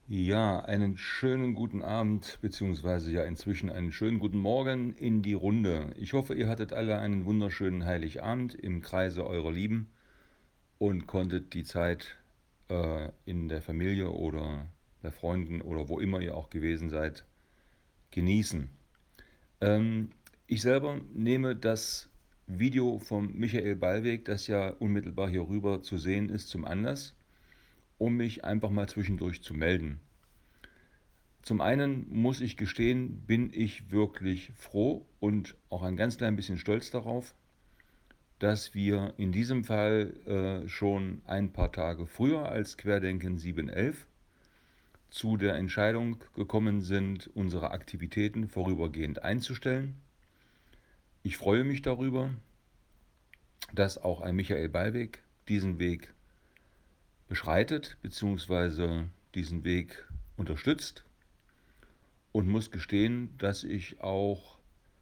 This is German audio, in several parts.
Ja, einen schönen guten Abend, beziehungsweise ja inzwischen einen schönen guten Morgen in die Runde. Ich hoffe, ihr hattet alle einen wunderschönen Heiligabend im Kreise eurer Lieben und konntet die Zeit in der Familie oder bei Freunden oder wo immer ihr auch gewesen seid, genießen. Ähm, Ich selber nehme das Video von Michael Ballweg, das ja unmittelbar hier rüber zu sehen ist, zum Anlass, um mich einfach mal zwischendurch zu melden. Zum einen muss ich gestehen, bin ich wirklich froh und auch ein ganz klein bisschen stolz darauf, dass wir in diesem Fall schon ein paar Tage früher als Querdenken 711 zu der Entscheidung gekommen sind, unsere Aktivitäten vorübergehend einzustellen. Ich freue mich darüber, dass auch ein Michael Ballweg diesen Weg beschreitet bzw. diesen Weg unterstützt und muss gestehen, dass ich auch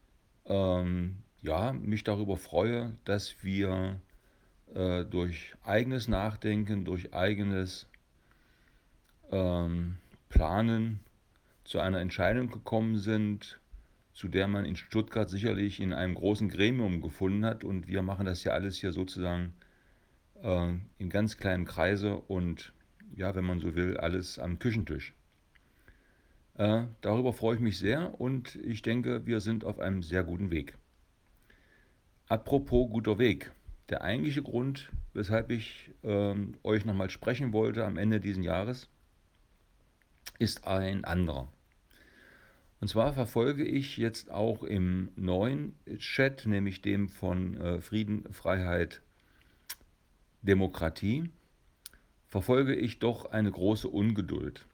ja, mich darüber freue, dass wir durch eigenes Nachdenken, durch eigenes Planen zu einer Entscheidung gekommen sind, zu der man in Stuttgart sicherlich in einem großen Gremium gefunden hat. Und wir machen das ja alles hier sozusagen in ganz kleinem Kreise und ja, wenn man so will, alles am Küchentisch. Darüber freue ich mich sehr und ich denke, wir sind auf einem sehr guten Weg. Apropos guter Weg. Der eigentliche Grund, weshalb ich euch nochmal sprechen wollte am Ende dieses Jahres, ist ein anderer. Und zwar verfolge ich jetzt auch im neuen Chat, nämlich dem von Frieden, Freiheit, Demokratie, verfolge ich doch eine große Ungeduld.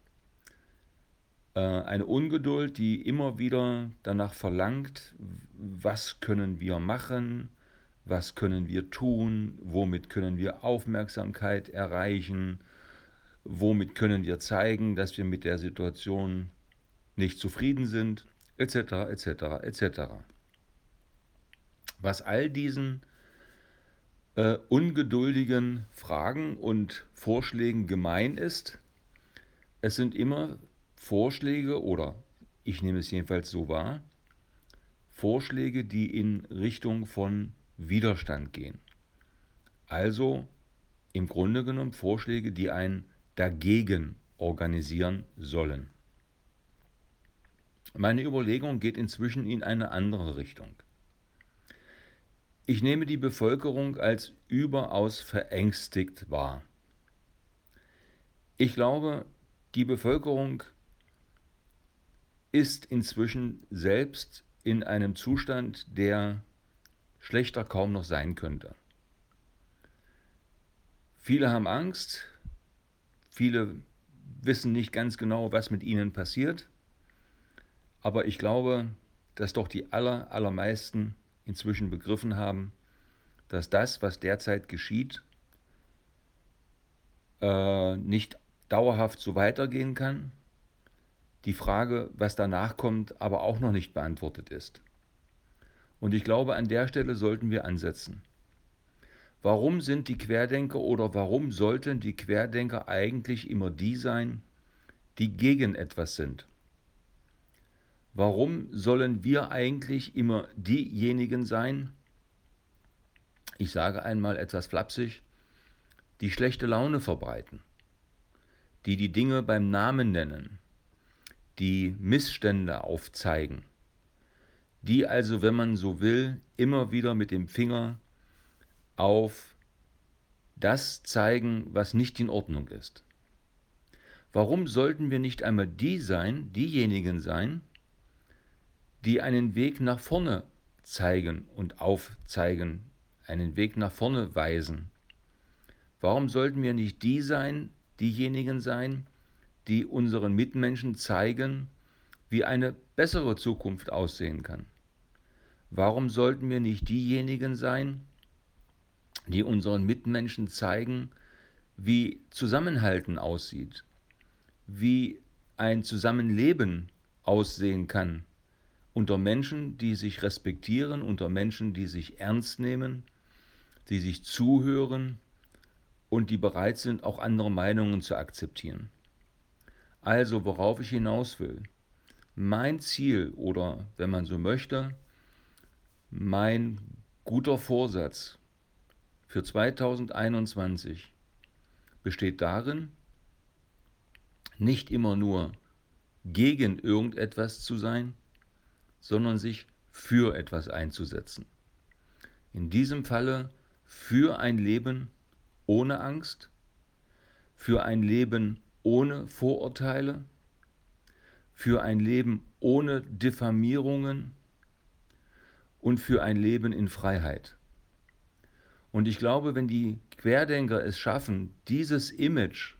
Eine Ungeduld, die immer wieder danach verlangt, was können wir machen, was können wir tun, womit können wir Aufmerksamkeit erreichen, womit können wir zeigen, dass wir mit der Situation nicht zufrieden sind, etc., etc., etc. Was all diesen ungeduldigen Fragen und Vorschlägen gemein ist, es sind immer Vorschläge oder ich nehme es jedenfalls so wahr, Vorschläge, die in Richtung von Widerstand gehen. Also im Grunde genommen Vorschläge, die ein Dagegen organisieren sollen. Meine Überlegung geht inzwischen in eine andere Richtung. Ich nehme die Bevölkerung als überaus verängstigt wahr. Ich glaube, die Bevölkerung ist inzwischen selbst in einem Zustand, der schlechter kaum noch sein könnte. Viele haben Angst, viele wissen nicht ganz genau, was mit ihnen passiert, aber ich glaube, dass doch die allermeisten inzwischen begriffen haben, dass das, was derzeit geschieht, nicht dauerhaft so weitergehen kann. Die Frage, was danach kommt, aber auch noch nicht beantwortet ist. Und ich glaube, an der Stelle sollten wir ansetzen. Warum sind die Querdenker oder warum sollten die Querdenker eigentlich immer die sein, die gegen etwas sind? Warum sollen wir eigentlich immer diejenigen sein, ich sage einmal etwas flapsig, die schlechte Laune verbreiten, die die Dinge beim Namen nennen, die Missstände aufzeigen, die also, wenn man so will, immer wieder mit dem Finger auf das zeigen, was nicht in Ordnung ist? Warum sollten wir nicht einmal diejenigen sein, die einen Weg nach vorne zeigen und aufzeigen, einen Weg nach vorne weisen? Warum sollten wir nicht diejenigen sein, die unseren Mitmenschen zeigen, wie eine bessere Zukunft aussehen kann? Warum sollten wir nicht diejenigen sein, die unseren Mitmenschen zeigen, wie Zusammenhalten aussieht, wie ein Zusammenleben aussehen kann unter Menschen, die sich respektieren, unter Menschen, die sich ernst nehmen, die sich zuhören und die bereit sind, auch andere Meinungen zu akzeptieren. Also, worauf ich hinaus will. Mein Ziel oder, wenn man so möchte, mein guter Vorsatz für 2021 besteht darin, nicht immer nur gegen irgendetwas zu sein, sondern sich für etwas einzusetzen. In diesem Falle für ein Leben ohne Angst, für ein Leben ohne Vorurteile, für ein Leben ohne Diffamierungen und für ein Leben in Freiheit. Und ich glaube, wenn die Querdenker es schaffen, dieses Image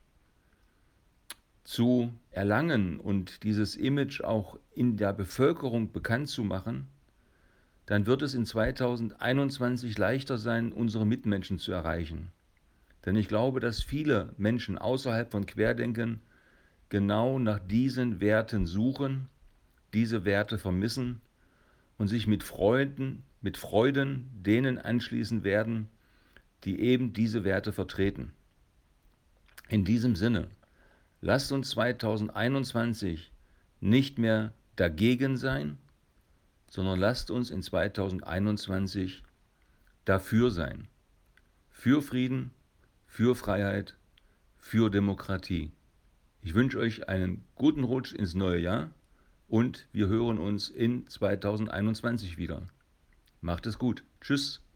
zu erlangen und dieses Image auch in der Bevölkerung bekannt zu machen, dann wird es in 2021 leichter sein, unsere Mitmenschen zu erreichen. Denn ich glaube, dass viele Menschen außerhalb von Querdenken genau nach diesen Werten suchen, diese Werte vermissen und sich mit Freuden denen anschließen werden, die eben diese Werte vertreten. In diesem Sinne, lasst uns 2021 nicht mehr dagegen sein, sondern lasst uns in 2021 dafür sein. Für Frieden, für Freiheit, für Demokratie. Ich wünsche euch einen guten Rutsch ins neue Jahr und wir hören uns in 2021 wieder. Macht es gut. Tschüss.